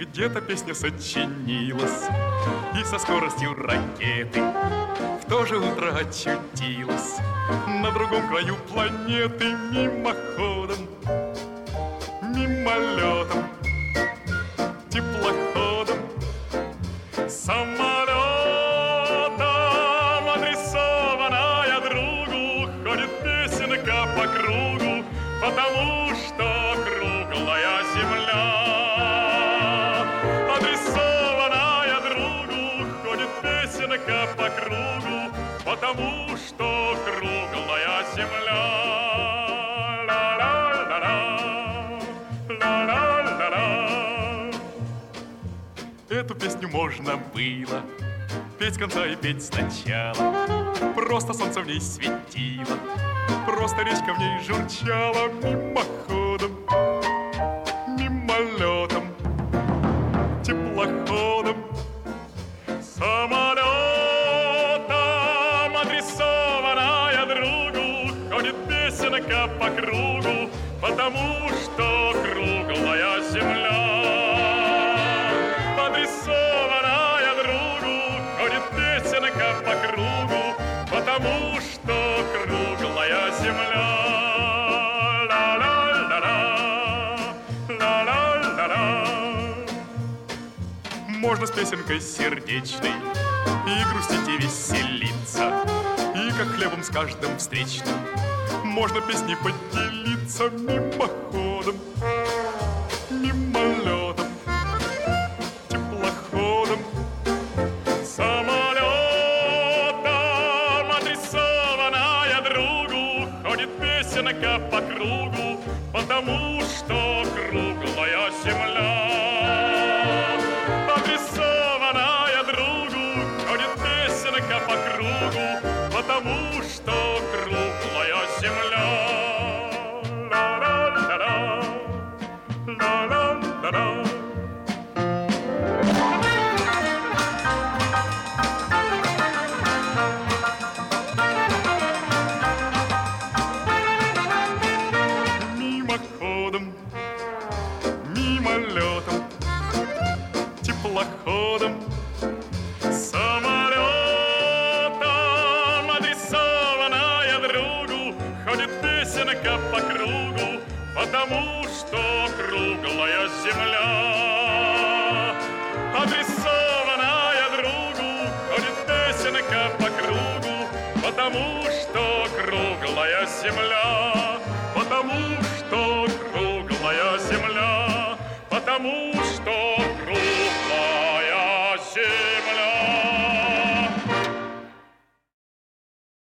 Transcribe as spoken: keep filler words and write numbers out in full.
Где-то песня сочинилась и со скоростью ракеты в то же утро очутилась на другом краю планеты. Мимоходом, мимолетом, теплоходом, самолетом, адресованная другу, ходит песенка по кругу, потому что круглая земля. Адресованная другу, ходит песенка по кругу, потому что круглая земля. Ла-ла-ла-ла, ла-ла-ла-ла. Эту песню можно было петь с конца и петь сначала. Просто солнце в ней светило, просто речка в ней журчала. Мимоходом, мимолетом, теплоходом, самолетом, адресованная другу, ходит песенка по кругу, потому что круглая земля. Адресованная другу, ходит песенка по кругу, потому что круглая земля. Можно с песенкой сердечной и грустить, и веселиться, и как хлебом с каждым встречным можно песней поделиться. Мимоходом, мимолетом, теплоходом, самолетом, адресованная другу, ходит песенка по кругу, потому что круглая земля. Адресованная другу, ходит песенка по кругу, потому что круглая земля. Ла-ла-ла-ла, ла-ла-ла-ла. Мимоходом, мимолетом, теплоходом, самолетом, адресованная другу, ходит песенка по кругу, потому что круглая земля. Адресованная другу, ходит песенка по кругу, потому что круглая земля. Потому что круглая земля. Потому что